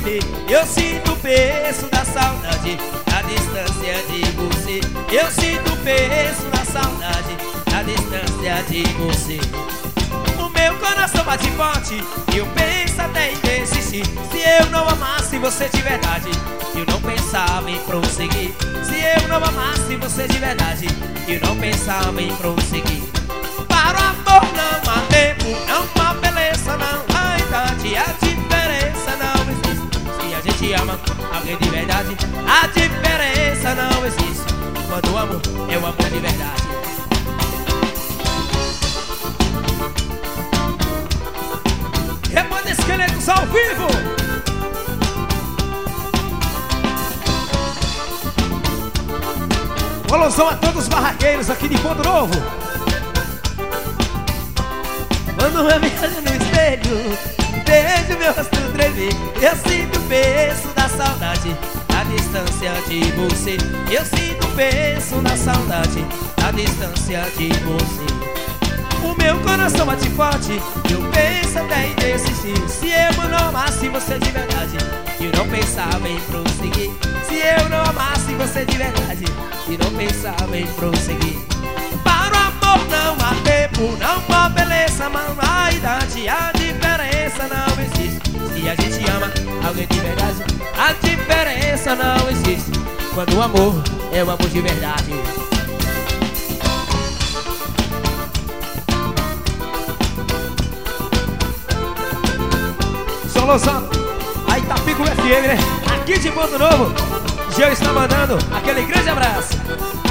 você. Eu sinto o peso da saudade, a distância de você. Eu sinto o peso da saudade, a distância de você. O meu coração bate forte e eu penso até em desistir. Se eu não amasse você de verdade, eu não pensava em prosseguir. Se eu não amasse você de verdade, eu não pensava em prosseguir. Para o amor não há tempo, não há beleza, não há idade. A diferença não existe. Se a gente ama alguém de verdade, a diferença não existe. Quando o amor é o amor de verdade. Repande Esqueletos ao vivo. Um alusão a todos os barraqueiros aqui de Ponto Novo. Quando eu me olho no espelho, vejo meu rosto tremer. Eu sinto o peso da saudade, a distância de você. Eu sinto o peso da saudade, a distância de você. O meu coração bate forte, eu penso até em desistir. Se eu não amasse você de verdade, eu não pensava em prosseguir. Se eu não amasse você de verdade, eu não pensava em prosseguir. Para o amor não há tempo, não há beleza, não há idade. A diferença não existe. Se a gente ama alguém de verdade, a diferença não existe. Quando o amor é o amor de verdade. Solução, aí tá Pico FM, né? Aqui de Ponto Novo, Geo está mandando aquele grande abraço.